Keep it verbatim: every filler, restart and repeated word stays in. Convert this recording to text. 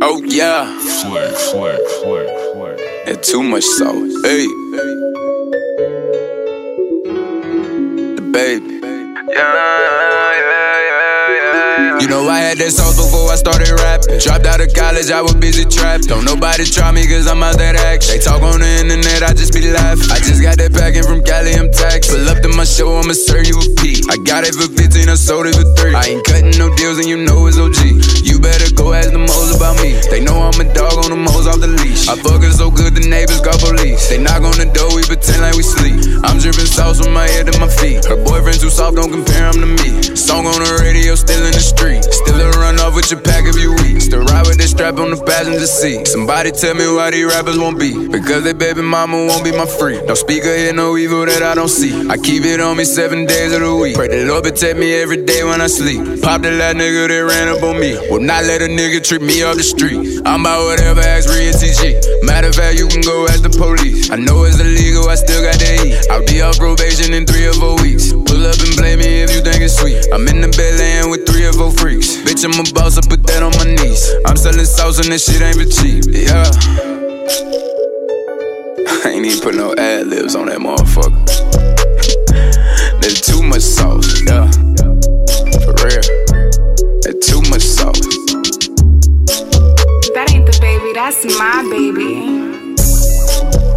Oh yeah. Flick, flick, flick, flick. And too much sauce. Hey. The baby. Yeah, yeah, yeah, yeah. You know I had that sauce before I started rapping. Dropped out of college, I was busy trapping. Don't nobody try me cause I'm out that action. They talk on the internet, I just be laughing. I just got that packing from Cali, I'm taxed. Pull up to my show, I'ma serve you a P. I got it for fifteen, I sold it for three. I ain't cutting no deals and you know it's O G. You better go ask them hoes about me. They know I'm a dog on them hoes off the leash. I fuck her so good the neighbors got police. They knock on the door, we pretend like we sleep. I'm dripping sauce from my head to my feet. Her boyfriend too soft, don't compare him to me. Song on the radio, still in the street. Still a run off with your pack if you weak. Still ride with this strap on the passenger seat. Somebody tell me why these rappers won't be. Because they baby mama won't be my freak. Don't speak or hear no evil that I don't see. I keep it on me seven days of the week. Pray the Lord protect me every day when I sleep. Pop the last nigga that ran up on me. Will not let a nigga trick me off the street. I'm about whatever, ask Rhea T G. Matter of fact, you can go ask the police. I know it's illegal, I still got to eat. I'll be off probation in three or four weeks. Pull up and blame me if you think it's sweet. I'm in the bed laying with three or four freaks. Bitch, I'm a boss, I put that on my knees. I'm selling sauce and this shit ain't for cheap. Yeah. I ain't even put no ad-libs on that motherfucker. There's too much sauce, yeah. For real. There's too much sauce. That ain't the baby, that's my baby.